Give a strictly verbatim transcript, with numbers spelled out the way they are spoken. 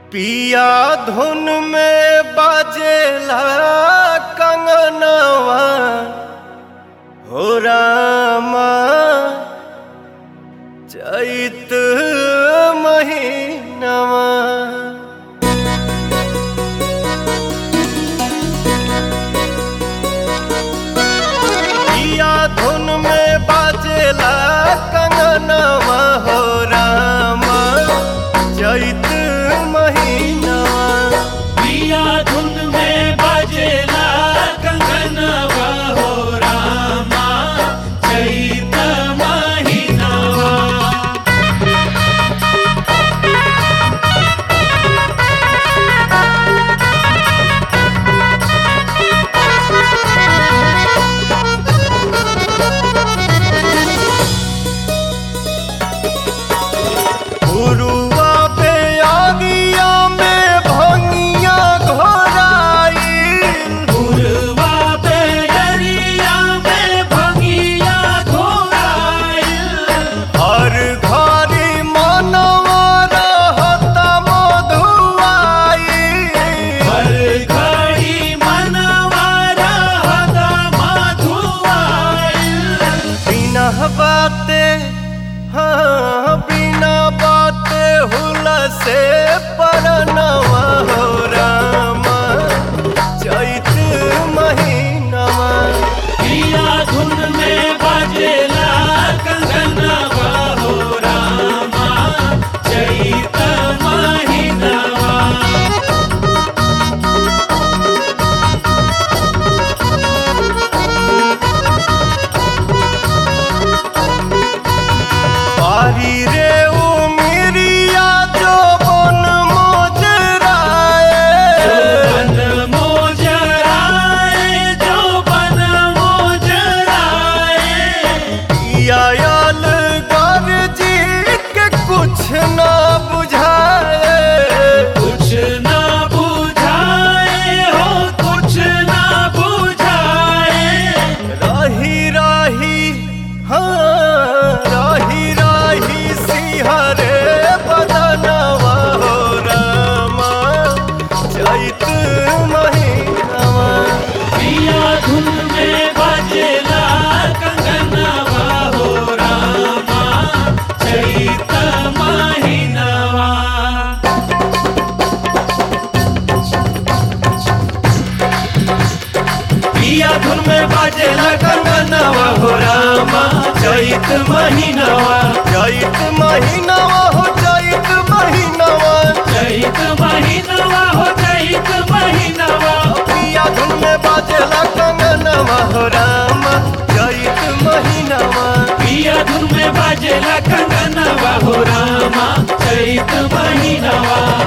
पिया धुन में बाजेला कंगनवा हो रामा चैत महीनवा। पिया धुन में बाजेला कंगनवा हो रामा चैत महीनवा। पिया धुन में बाजेला कंगनवा हो रामा चैत महीनवा। गुरुआ पे आगिया में भंगिया घोराई, गुरुआ पे अरिया में भंगिया घोराई। हर घड़ी मनवा रहता मधुआई। हर घड़ी मनवा रहता मधुआई। बिना बाते हाँ बिना बाते हुला से परनवा हो रामा चैत महीनवा। पिया धुन में बाजेला कंगनवा हो रामा चैत महीनवा। बारी रे उमिरिया जो बन मोजराए, बन मोजराए जो बन मोजराए। आयल गर जी के कुछ ना बुझाए। कुछ ना बुझाए हो कुछ ना बुझाए। रही रही हाँ रही रही सिहरे बदनवा हो रामा चैत महीनवा। पिया धुन में बाजेला कंगनवा हो रामा चैत महीनवा। पिया धुन में बाजेला कंगनवा हो रामा चैत महीनवा। चैत महीनवा हो चैत महीनवा। चैत महीनवा हो चैत महीनवा। पिया धुन में बाजेला कंगनवा हो रामा चैत महीनवा। पिया धुन में बाजेला कंगनवा हो रामा चैत महीनवा।